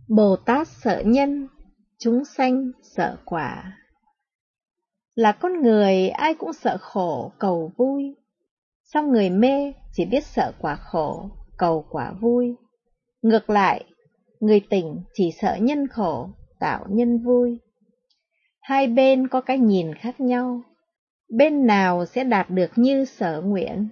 Bồ Tát sợ nhân, chúng sanh sợ quả. Là con người ai cũng sợ khổ, cầu vui. Song người mê chỉ biết sợ quả khổ, cầu quả vui. Ngược lại, người tỉnh chỉ sợ nhân khổ, tạo nhân vui. Hai bên có cái nhìn khác nhau, bên nào sẽ đạt được như sở nguyện.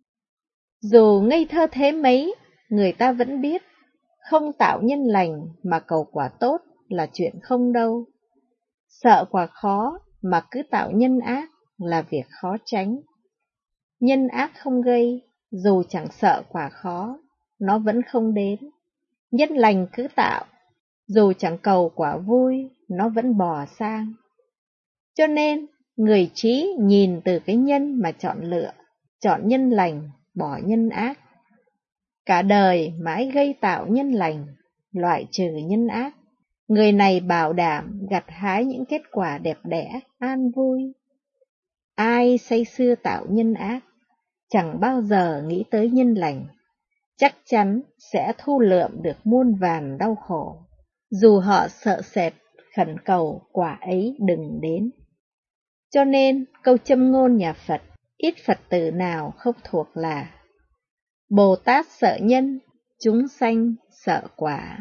Dù ngây thơ thế mấy, người ta vẫn biết, không tạo nhân lành mà cầu quả tốt là chuyện không đâu. Sợ quả khó mà cứ tạo nhân ác là việc khó tránh. Nhân ác không gây, dù chẳng sợ quả khó, nó vẫn không đến. Nhân lành cứ tạo, dù chẳng cầu quả vui, nó vẫn bò sang. Cho nên, người trí nhìn từ cái nhân mà chọn lựa, chọn nhân lành, bỏ nhân ác. Cả đời mãi gây tạo nhân lành, loại trừ nhân ác. Người này bảo đảm gặt hái những kết quả đẹp đẽ, an vui. Ai say sưa tạo nhân ác, chẳng bao giờ nghĩ tới nhân lành, chắc chắn sẽ thu lượm được muôn vàn đau khổ, dù họ sợ sệt khẩn cầu quả ấy đừng đến. Cho nên câu châm ngôn nhà Phật, ít Phật tử nào không thuộc là Bồ Tát sợ nhân, chúng sanh sợ quả.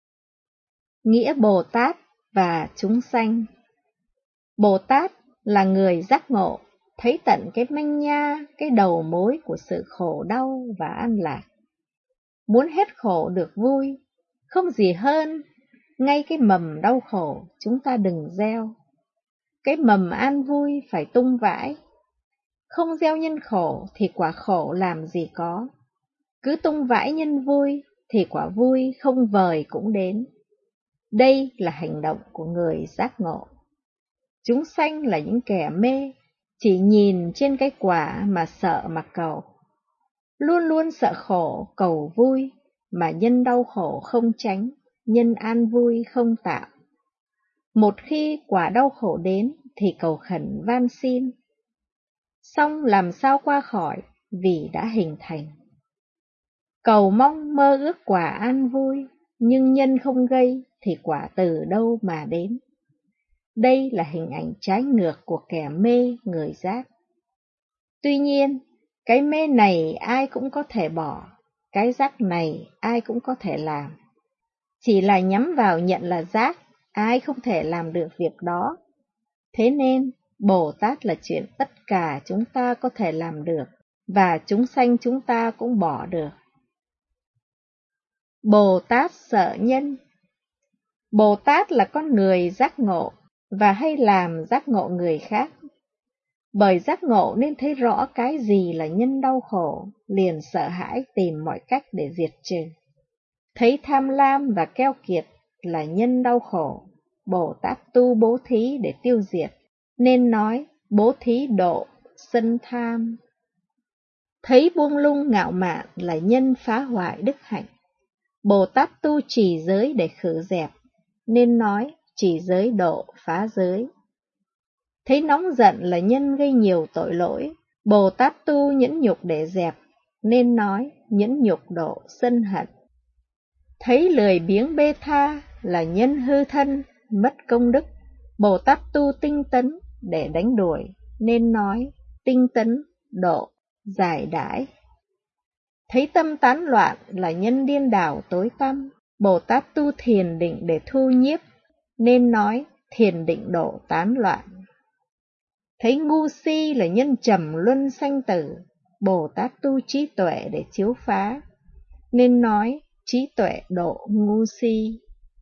Nghĩa Bồ Tát và chúng sanh. Bồ Tát là người giác ngộ, thấy tận cái manh nha, cái đầu mối của sự khổ đau và an lạc. Muốn hết khổ được vui, không gì hơn, ngay cái mầm đau khổ chúng ta đừng gieo. Cái mầm an vui phải tung vãi. Không gieo nhân khổ thì quả khổ làm gì có. Cứ tung vãi nhân vui thì quả vui không vời cũng đến. Đây là hành động của người giác ngộ. Chúng sanh là những kẻ mê, chỉ nhìn trên cái quả mà sợ mà cầu. Luôn luôn sợ khổ, cầu vui, mà nhân đau khổ không tránh, nhân an vui không tạo. Một khi quả đau khổ đến thì cầu khẩn van xin. Xong làm sao qua khỏi vì đã hình thành. Cầu mong mơ ước quả an vui, nhưng nhân không gây thì quả từ đâu mà đến. Đây là hình ảnh trái ngược của kẻ mê người giác. Tuy nhiên, cái mê này ai cũng có thể bỏ, cái giác này ai cũng có thể làm. Chỉ là nhắm vào nhận là giác, ai không thể làm được việc đó. Thế nên, Bồ Tát là chuyện tất cả chúng ta có thể làm được, và chúng sanh chúng ta cũng bỏ được. Bồ Tát sợ nhân. Bồ Tát là con người giác ngộ, và hay làm giác ngộ người khác. Bởi giác ngộ nên thấy rõ cái gì là nhân đau khổ, liền sợ hãi tìm mọi cách để diệt trừ. Thấy tham lam và keo kiệt là nhân đau khổ, Bồ Tát tu bố thí để tiêu diệt, nên nói bố thí độ sân tham. Thấy buông lung ngạo mạn là nhân phá hoại đức hạnh, Bồ Tát tu trì giới để khử dẹp, nên nói trì giới độ phá giới. Thấy nóng giận là nhân gây nhiều tội lỗi, Bồ Tát tu nhẫn nhục để dẹp, nên nói nhẫn nhục độ sân hận. Thấy lười biếng bê tha là nhân hư thân, mất công đức, Bồ Tát tu tinh tấn để đánh đuổi, nên nói tinh tấn độ giải đãi. Thấy tâm tán loạn là nhân điên đảo tối tăm, Bồ Tát tu thiền định để thu nhiếp, nên nói thiền định độ tán loạn. Thấy ngu si là nhân trầm luân sanh tử, Bồ Tát tu trí tuệ để chiếu phá, nên nói trí tuệ độ ngu si.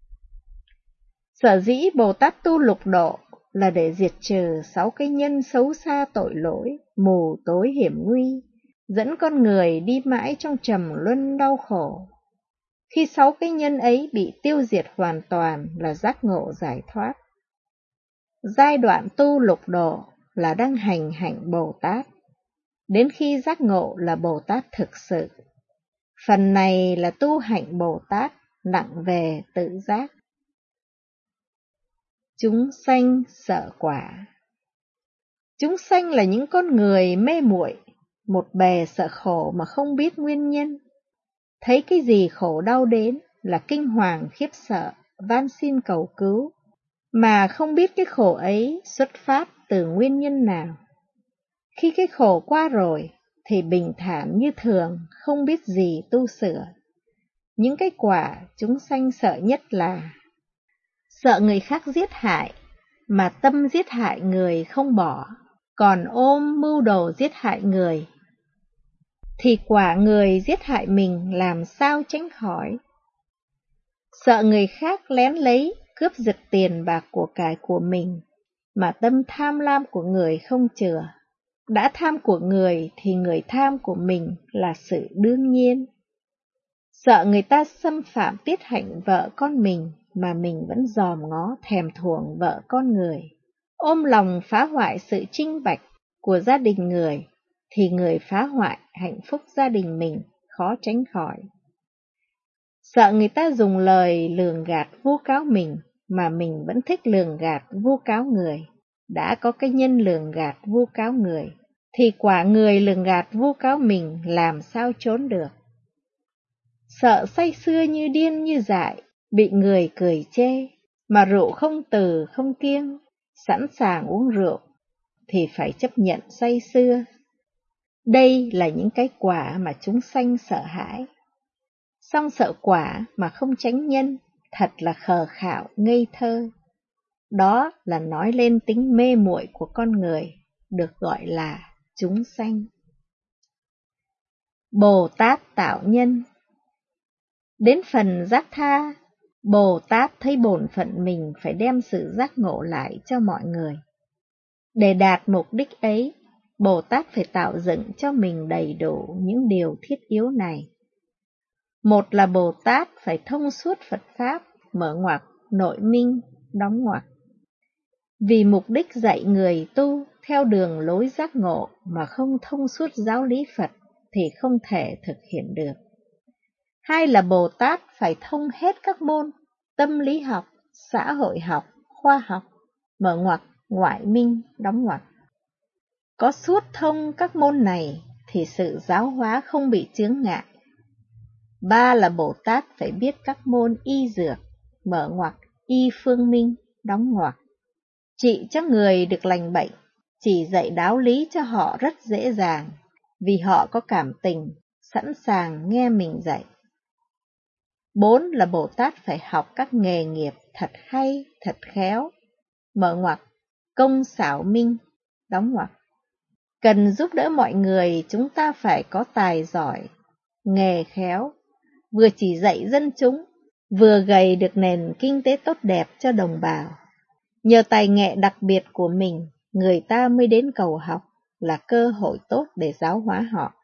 Sở dĩ Bồ Tát tu lục độ là để diệt trừ 6 cái nhân xấu xa tội lỗi, mù tối hiểm nguy, dẫn con người đi mãi trong trầm luân đau khổ. Khi 6 cái nhân ấy bị tiêu diệt hoàn toàn là giác ngộ giải thoát. Giai đoạn tu lục độ là đang hành hạnh Bồ Tát. Đến khi giác ngộ là Bồ Tát thực sự. Phần này là tu hạnh Bồ Tát nặng về tự giác. Chúng sanh sợ quả. Chúng sanh là những con người mê muội, một bề sợ khổ mà không biết nguyên nhân. Thấy cái gì khổ đau đến là kinh hoàng khiếp sợ, van xin cầu cứu, mà không biết cái khổ ấy xuất phát từ nguyên nhân nào. Khi cái khổ qua rồi thì bình thản như thường, không biết gì tu sửa. Những cái quả chúng sanh sợ nhất là sợ người khác giết hại, mà tâm giết hại người không bỏ, còn ôm mưu đồ giết hại người, thì quả người giết hại mình làm sao tránh khỏi. Sợ người khác lén lấy, cướp giật tiền bạc của cải của mình, mà tâm tham lam của người không chừa. Đã tham của người thì người tham của mình là sự đương nhiên. Sợ người ta xâm phạm tiết hạnh vợ con mình, mà mình vẫn dòm ngó thèm thuồng vợ con người. Ôm lòng phá hoại sự chinh bạch của gia đình người, thì người phá hoại hạnh phúc gia đình mình khó tránh khỏi. Sợ người ta dùng lời lường gạt vu cáo mình, mà mình vẫn thích lường gạt vu cáo người. Đã có cái nhân lường gạt vu cáo người, thì quả người lường gạt vu cáo mình làm sao trốn được. Sợ say sưa như điên như dại, bị người cười chê, mà rượu không từ không kiêng, sẵn sàng uống rượu, thì phải chấp nhận say sưa. Đây là những cái quả mà chúng sanh sợ hãi. Song sợ quả mà không tránh nhân, thật là khờ khạo ngây thơ. Đó là nói lên tính mê muội của con người, được gọi là chúng sanh. Bồ Tát tạo nhân. Đến phần giác tha, Bồ Tát thấy bổn phận mình phải đem sự giác ngộ lại cho mọi người. Để đạt mục đích ấy, Bồ Tát phải tạo dựng cho mình đầy đủ những điều thiết yếu này. Một là Bồ Tát phải thông suốt Phật Pháp, mở ngoặc, nội minh, đóng ngoặc. Vì mục đích dạy người tu theo đường lối giác ngộ mà không thông suốt giáo lý Phật thì không thể thực hiện được. Hai là Bồ Tát phải thông hết các môn tâm lý học, xã hội học, khoa học, mở ngoặc, ngoại minh, đóng ngoặc. Có suốt thông các môn này thì sự giáo hóa không bị chướng ngại. Ba là Bồ Tát phải biết các môn y dược, mở ngoặc, y phương minh, đóng ngoặc. Trị cho người được lành bệnh, chỉ dạy đạo lý cho họ rất dễ dàng, vì họ có cảm tình, sẵn sàng nghe mình dạy. Bốn là Bồ Tát phải học các nghề nghiệp thật hay, thật khéo, mở ngoặc, công xảo minh, đóng ngoặc. Cần giúp đỡ mọi người, chúng ta phải có tài giỏi, nghề khéo, vừa chỉ dạy dân chúng, vừa gầy được nền kinh tế tốt đẹp cho đồng bào. Nhờ tài nghệ đặc biệt của mình, người ta mới đến cầu học, là cơ hội tốt để giáo hóa họ.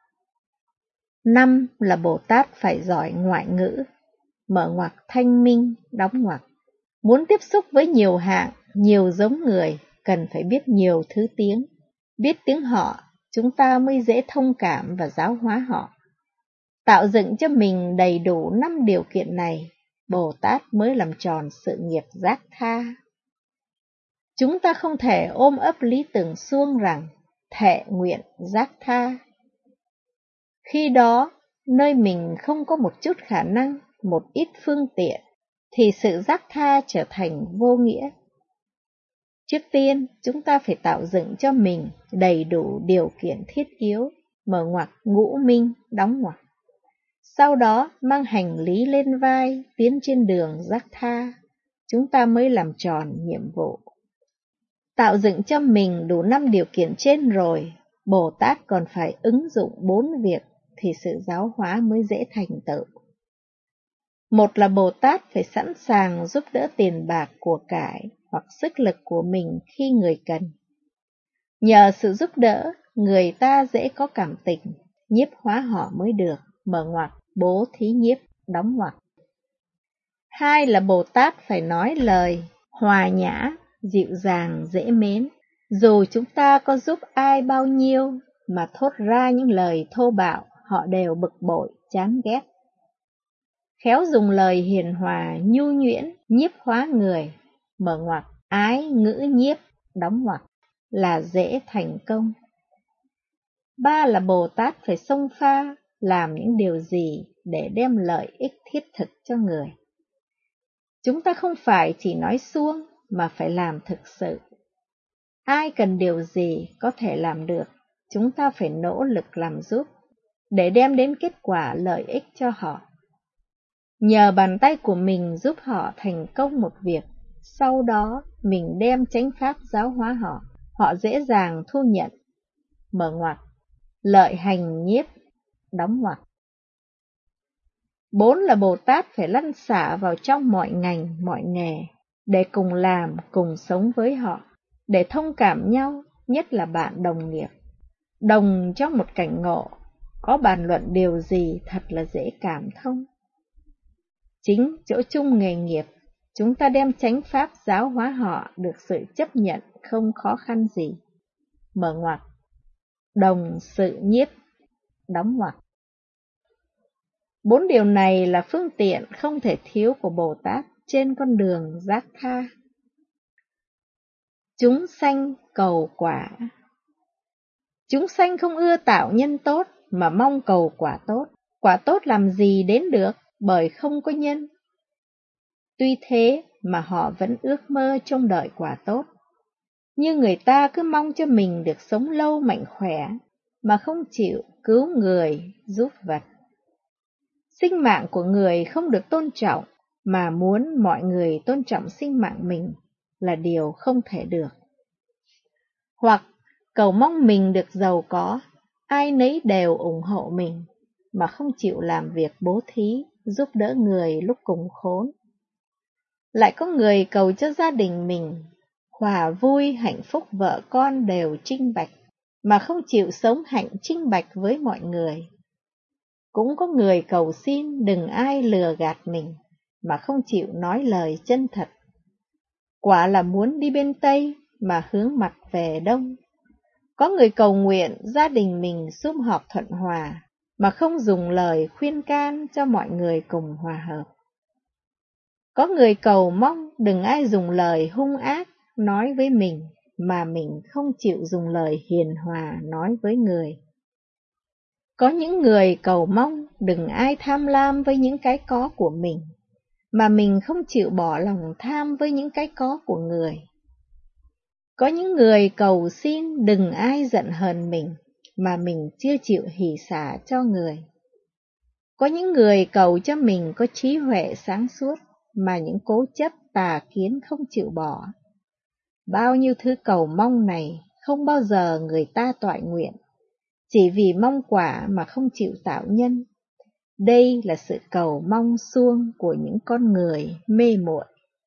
Năm là Bồ Tát phải giỏi ngoại ngữ, mở ngoặc thanh minh, đóng ngoặc. Muốn tiếp xúc với nhiều hạng, nhiều giống người, cần phải biết nhiều thứ tiếng. Biết tiếng họ, chúng ta mới dễ thông cảm và giáo hóa họ. Tạo dựng cho mình đầy đủ 5 điều kiện này, Bồ Tát mới làm tròn sự nghiệp giác tha. Chúng ta không thể ôm ấp lý tưởng suông rằng thệ nguyện giác tha. Khi đó, nơi mình không có một chút khả năng, một ít phương tiện, thì sự giác tha trở thành vô nghĩa. Trước tiên, chúng ta phải tạo dựng cho mình đầy đủ điều kiện thiết yếu, mở ngoặc ngũ minh, đóng ngoặc. Sau đó, mang hành lý lên vai, tiến trên đường giác tha, chúng ta mới làm tròn nhiệm vụ. Tạo dựng cho mình đủ 5 điều kiện trên rồi, Bồ Tát còn phải ứng dụng 4 việc thì sự giáo hóa mới dễ thành tựu. Một là Bồ Tát phải sẵn sàng giúp đỡ tiền bạc của cải hoặc sức lực của mình khi người cần. Nhờ sự giúp đỡ, người ta dễ có cảm tình, nhiếp hóa họ mới được, mở ngoặc, bố thí nhiếp, đóng ngoặc. Hai là Bồ Tát phải nói lời hòa nhã, dịu dàng, dễ mến. Dù chúng ta có giúp ai bao nhiêu mà thốt ra những lời thô bạo, họ đều bực bội, chán ghét. Khéo dùng lời hiền hòa, nhu nhuyễn, nhiếp hóa người, mở ngoặc, ái ngữ nhiếp, đóng ngoặc, là dễ thành công. Ba là Bồ Tát phải xông pha, làm những điều gì để đem lợi ích thiết thực cho người. Chúng ta không phải chỉ nói suông mà phải làm thực sự. Ai cần điều gì có thể làm được, chúng ta phải nỗ lực làm giúp, để đem đến kết quả lợi ích cho họ. Nhờ bàn tay của mình giúp họ thành công một việc, sau đó mình đem chánh pháp giáo hóa họ, họ dễ dàng thu nhận. Mở ngoặc, lợi hành nhiếp, đóng ngoặc. 4 là Bồ Tát phải lăn xả vào trong mọi ngành, mọi nghề, để cùng làm, cùng sống với họ, để thông cảm nhau, nhất là bạn đồng nghiệp. Đồng trong một cảnh ngộ, có bàn luận điều gì thật là dễ cảm thông. Chính chỗ chung nghề nghiệp, chúng ta đem chánh pháp giáo hóa họ được sự chấp nhận không khó khăn gì. Mở ngoặc, đồng sự nhiếp, đóng ngoặc. 4 điều này là phương tiện không thể thiếu của Bồ Tát trên con đường giác tha. Chúng sanh cầu quả. Chúng sanh không ưa tạo nhân tốt mà mong cầu quả tốt. Quả tốt làm gì đến được bởi không có nhân. Tuy thế mà họ vẫn ước mơ trông đợi quả tốt. Nhưng người ta cứ mong cho mình được sống lâu mạnh khỏe mà không chịu cứu người giúp vật. Sinh mạng của người không được tôn trọng mà muốn mọi người tôn trọng sinh mạng mình là điều không thể được. Hoặc cầu mong mình được giàu có, ai nấy đều ủng hộ mình mà không chịu làm việc bố thí, giúp đỡ người lúc cùng khốn. Lại có người cầu cho gia đình mình hòa vui, hạnh phúc, vợ con đều trinh bạch mà không chịu sống hạnh trinh bạch với mọi người. Cũng có người cầu xin đừng ai lừa gạt mình mà không chịu nói lời chân thật. Quả là muốn đi bên Tây mà hướng mặt về Đông. Có người cầu nguyện gia đình mình sum họp thuận hòa mà không dùng lời khuyên can cho mọi người cùng hòa hợp. Có người cầu mong đừng ai dùng lời hung ác nói với mình mà mình không chịu dùng lời hiền hòa nói với người. Có những người cầu mong đừng ai tham lam với những cái có của mình, mà mình không chịu bỏ lòng tham với những cái có của người. Có những người cầu xin đừng ai giận hờn mình, mà mình chưa chịu hỷ xả cho người. Có những người cầu cho mình có trí huệ sáng suốt, mà những cố chấp tà kiến không chịu bỏ. Bao nhiêu thứ cầu mong này không bao giờ người ta toại nguyện, chỉ vì mong quả mà không chịu tạo nhân. Đây là sự cầu mong suông của những con người mê muội.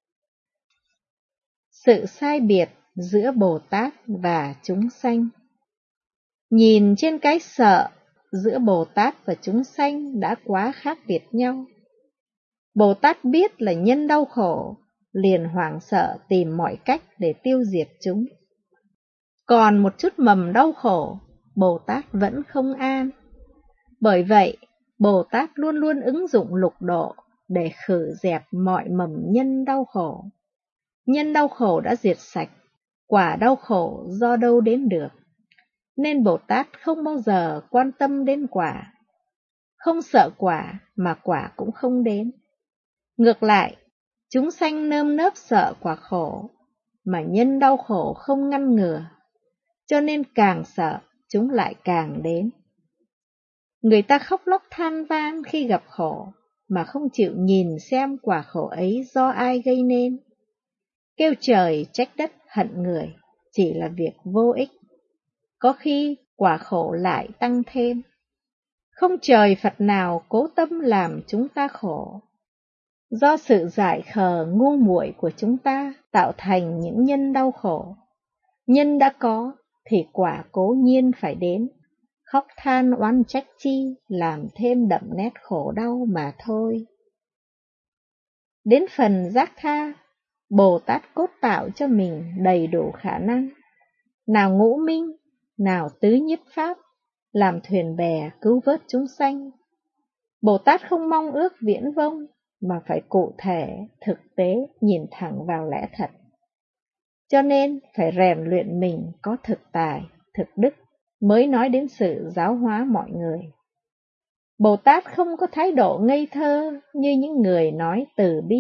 Sự sai biệt giữa Bồ Tát và chúng sanh. Nhìn trên cái sợ giữa Bồ Tát và chúng sanh đã quá khác biệt nhau. Bồ Tát biết là nhân đau khổ, liền hoảng sợ tìm mọi cách để tiêu diệt chúng. Còn một chút mầm đau khổ, Bồ Tát vẫn không an. Bởi vậy, Bồ Tát luôn luôn ứng dụng lục độ để khử dẹp mọi mầm nhân đau khổ. Nhân đau khổ đã diệt sạch, quả đau khổ do đâu đến được. Nên Bồ Tát không bao giờ quan tâm đến quả. Không sợ quả mà quả cũng không đến. Ngược lại, chúng sanh nơm nớp sợ quả khổ, mà nhân đau khổ không ngăn ngừa. Cho nên càng sợ, chúng lại càng đến. Người ta khóc lóc than van khi gặp khổ, mà không chịu nhìn xem quả khổ ấy do ai gây nên. Kêu trời trách đất hận người, chỉ là việc vô ích. Có khi quả khổ lại tăng thêm. Không trời Phật nào cố tâm làm chúng ta khổ. Do sự dại khờ ngu muội của chúng ta tạo thành những nhân đau khổ. Nhân đã có thì quả cố nhiên phải đến. Khóc than oán trách chi làm thêm đậm nét khổ đau mà thôi. Đến phần giác tha, Bồ Tát cốt tạo cho mình đầy đủ khả năng. Nào ngũ minh, nào tứ nhiếp pháp, làm thuyền bè cứu vớt chúng sanh. Bồ Tát không mong ước viễn vông, mà phải cụ thể, thực tế, nhìn thẳng vào lẽ thật. Cho nên phải rèn luyện mình có thực tài, thực đức, mới nói đến sự giáo hóa mọi người. Bồ Tát không có thái độ ngây thơ như những người nói từ bi,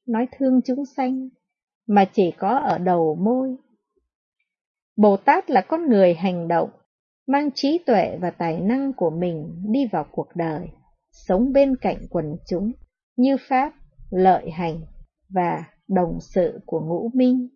nói thương chúng sanh, mà chỉ có ở đầu môi. Bồ Tát là con người hành động, mang trí tuệ và tài năng của mình đi vào cuộc đời, sống bên cạnh quần chúng như Pháp, lợi hành và đồng sự của ngũ minh.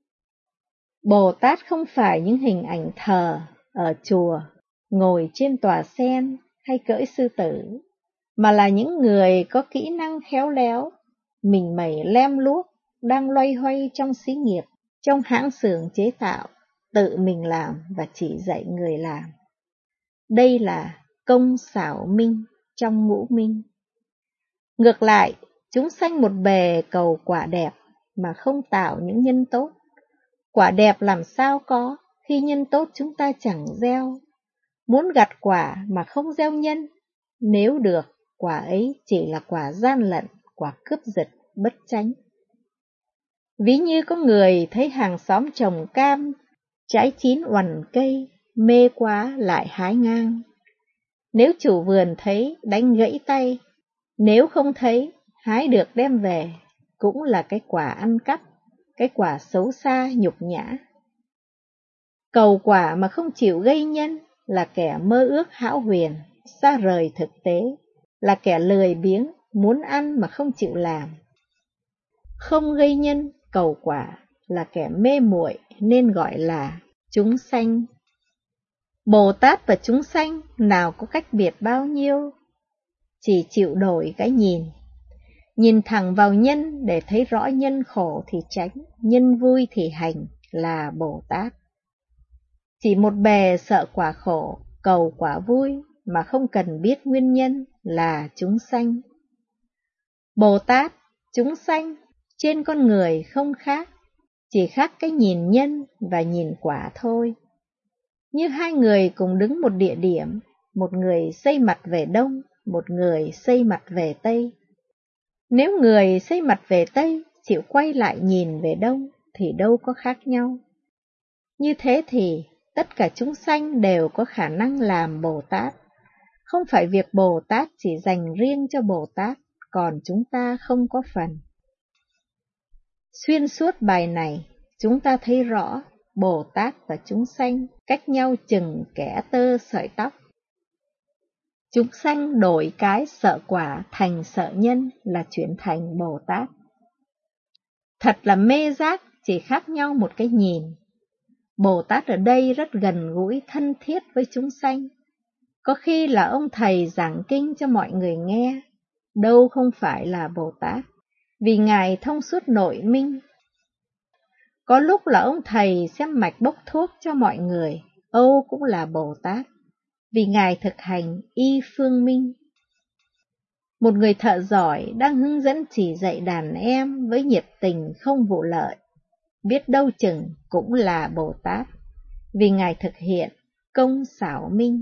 Bồ Tát không phải những hình ảnh thờ ở chùa, ngồi trên tòa sen hay cưỡi sư tử, mà là những người có kỹ năng khéo léo, mình mẩy lem luốc, đang loay hoay trong xí nghiệp, trong hãng xưởng chế tạo, tự mình làm và chỉ dạy người làm. Đây là công xảo minh trong ngũ minh. Ngược lại, chúng sanh một bề cầu quả đẹp mà không tạo những nhân tốt. Quả đẹp làm sao có khi nhân tốt chúng ta chẳng gieo. Muốn gặt quả mà không gieo nhân, nếu được, quả ấy chỉ là quả gian lận, quả cướp giật, bất chánh. Ví như có người thấy hàng xóm trồng cam, trái chín uằn cây, mê quá lại hái ngang. Nếu chủ vườn thấy, đánh gãy tay, nếu không thấy, hái được đem về, cũng là cái quả ăn cắp, cái quả xấu xa nhục nhã. Cầu quả mà không chịu gây nhân là kẻ mơ ước hão huyền, xa rời thực tế, là kẻ lười biếng, muốn ăn mà không chịu làm. Không gây nhân, cầu quả là kẻ mê muội nên gọi là chúng sanh. Bồ Tát và chúng sanh nào có cách biệt bao nhiêu, chỉ chịu đổi cái nhìn thẳng vào nhân để thấy rõ nhân khổ thì tránh, nhân vui thì hành là Bồ Tát. Chỉ một bề sợ quả khổ, cầu quả vui mà không cần biết nguyên nhân là chúng sanh. Bồ Tát, chúng sanh trên con người không khác, chỉ khác cái nhìn nhân và nhìn quả thôi. Như hai người cùng đứng một địa điểm, một người xây mặt về đông, một người xây mặt về tây. Nếu người xây mặt về tây chịu quay lại nhìn về đông thì đâu có khác nhau. Như thế thì tất cả chúng sanh đều có khả năng làm Bồ Tát. Không phải việc Bồ Tát chỉ dành riêng cho Bồ Tát, còn chúng ta không có phần. Xuyên suốt bài này, chúng ta thấy rõ Bồ Tát và chúng sanh cách nhau chừng kẽ tơ sợi tóc. Chúng sanh đổi cái sợ quả thành sợ nhân là chuyển thành Bồ Tát. Thật là mê giác, chỉ khác nhau một cái nhìn. Bồ Tát ở đây rất gần gũi thân thiết với chúng sanh. Có khi là ông thầy giảng kinh cho mọi người nghe, đâu không phải là Bồ Tát, vì Ngài thông suốt nội minh. Có lúc là ông thầy xem mạch bốc thuốc cho mọi người, Âu cũng là Bồ Tát, vì Ngài thực hành y phương minh. Một người thợ giỏi đang hướng dẫn chỉ dạy đàn em với nhiệt tình không vụ lợi, biết đâu chừng cũng là Bồ Tát, vì Ngài thực hiện công xảo minh.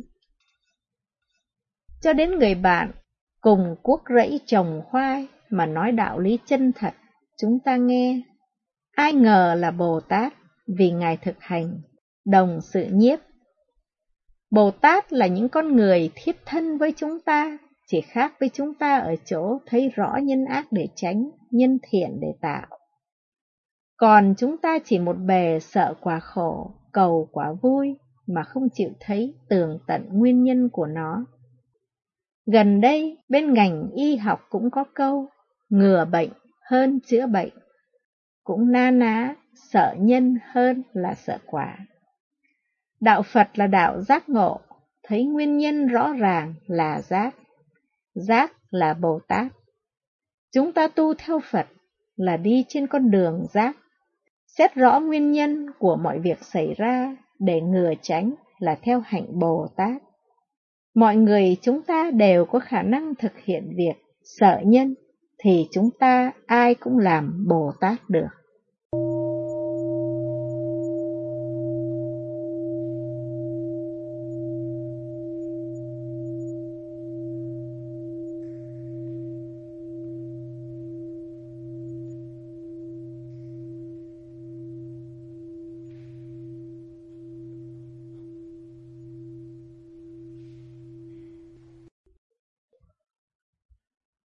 Cho đến người bạn cùng cuốc rẫy trồng khoai mà nói đạo lý chân thật, chúng ta nghe. Ai ngờ là Bồ Tát, vì Ngài thực hành đồng sự nhiếp. Bồ Tát là những con người thiết thân với chúng ta, chỉ khác với chúng ta ở chỗ thấy rõ nhân ác để tránh, nhân thiện để tạo. Còn chúng ta chỉ một bề sợ quả khổ, cầu quả vui, mà không chịu thấy tường tận nguyên nhân của nó. Gần đây, bên ngành y học cũng có câu, ngừa bệnh hơn chữa bệnh. Cũng na ná, sợ nhân hơn là sợ quả. Đạo Phật là đạo giác ngộ, thấy nguyên nhân rõ ràng là giác. Giác là Bồ Tát. Chúng ta tu theo Phật là đi trên con đường giác, xét rõ nguyên nhân của mọi việc xảy ra để ngừa tránh là theo hạnh Bồ Tát. Mọi người chúng ta đều có khả năng thực hiện việc sợ nhân, thì chúng ta ai cũng làm Bồ Tát được.